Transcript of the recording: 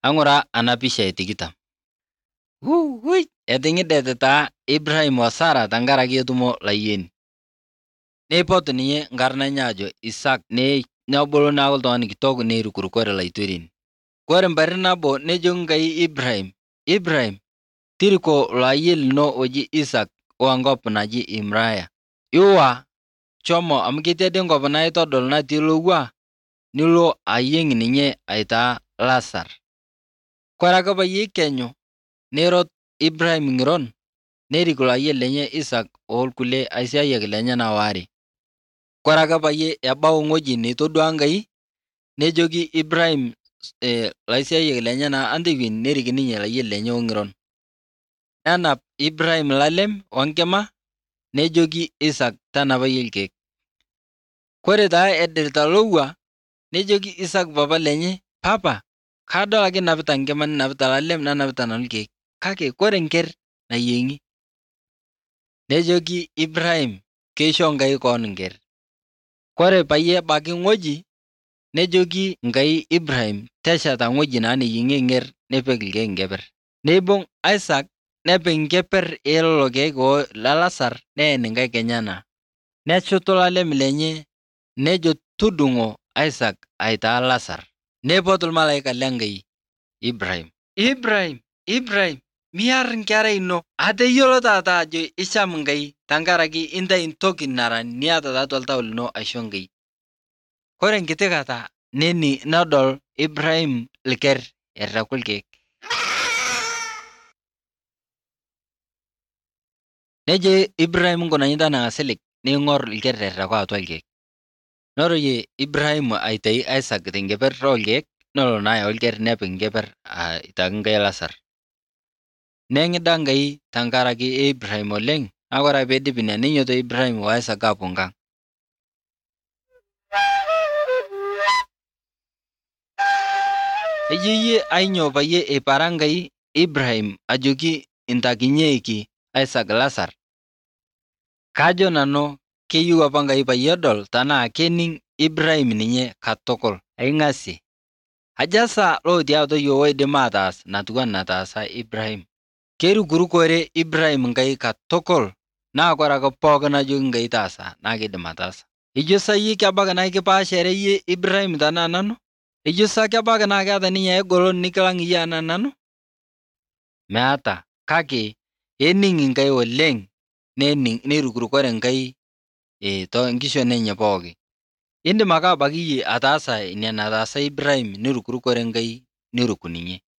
Ang'ura ana pisha etikitam. Eting'idete taa Ibrahim o Sara tenkaraki etumo layieni. Neipot ninye nkarna enye ajo Isaac nebulu naaku ltung'ani kitok neirukurukore laitorin. Kore mpari nabo nejoki Nkai Ibrahim, Ibrahim, tiriko lo ayie lino oji Isaac oa nkop naji Imraya. Iwa shomo amu ketii ade nkop naitodol natii lowua nilo ayieng' ninye aitaa Lasar. Kore ake payie ikenyu neirot Ibrahim ng'iron nerik lo ayie lenye Isaac olkulie aisiayiak lenyena waare. Kore ake payie ebau ng'oji neitodua Nkai nejoki Ibrahim laisiayiak lenyena antipin nerik ninye layie lenye ong'iron. Nenap Ibrahim lalem onkima nejoki Isaac tanapai ilkeek. Kore taa edirita lowua nejoki Isaac papa lenye, Papa, kadol ake inapita nkima ninapita lalem nanapita nanu lkeek, kake kore nker nayieng'i. Nejoki Ibrahim keisho Nkai koon nker. Kore payie ebaki ng'oji nejoki Nkai Ibrahim tesheta ng'oji naa neyieng'ie nger nepik lkeek nkeper. Neibung' Isaac nepik nkeper elelo keek le Lasar neen nkaik enyana. Neshutu lalem lenye nejo tudung'o Isaac aitaa Lasar. Neipot lmalaika le Nkai Ibrahim, Ibrahim, Ibrahim, miar nkerai ino. Ateyuolo taata ajo isham Nkai tenkaraki intai ntoki nara niata taatwa ltau lino aisho Nkai. Kore nkiti kata nedol Ibrahim lker ereku lkeek. Nejo Ibrahim ng'unai tanang'a silig neing'or lker ereku atwa lkeek. Noroye Ibrahim aitai Isaac tenkeper olkeek nolo naa ayau lker nepik nkeper aitaki Nkai Lasar. Neng'ida Nkai tenkaraki Ibrahim oleng' naa kore ake peidip inia neinyoto Ibrahim o Isaac aapuo nkang'. Eyeuye ainyoo payie eipara Nkai Ibrahim ajoki intakinyeeki Isaac Lasar? Kajo nanu keyeu apa Nkai payie edol tanaa kening' Ibrahim ninye katukul. Aing'asie, aja sa lotii atua yuo oidim ataas natuwaa nataasa Ibrahim? Keirukurukore Ibrahim Nkai katukul naa kore ake pooki najoki Nkai taasa naa keidim ataasa. Ijo sa yie kebaki naa kipaashare yie Ibrahim tanaa nanu? Ijo sa kebaki naa keata ninye egolon nikilang' yie anaa nanu? Meata, kake ening' Nkai oleng' neirukurukore Nkai tonkishon enye pooki. Indim ake abaki yie ataasa inia nataasa Ibrahim nirukurukore Nkai niruku ninye.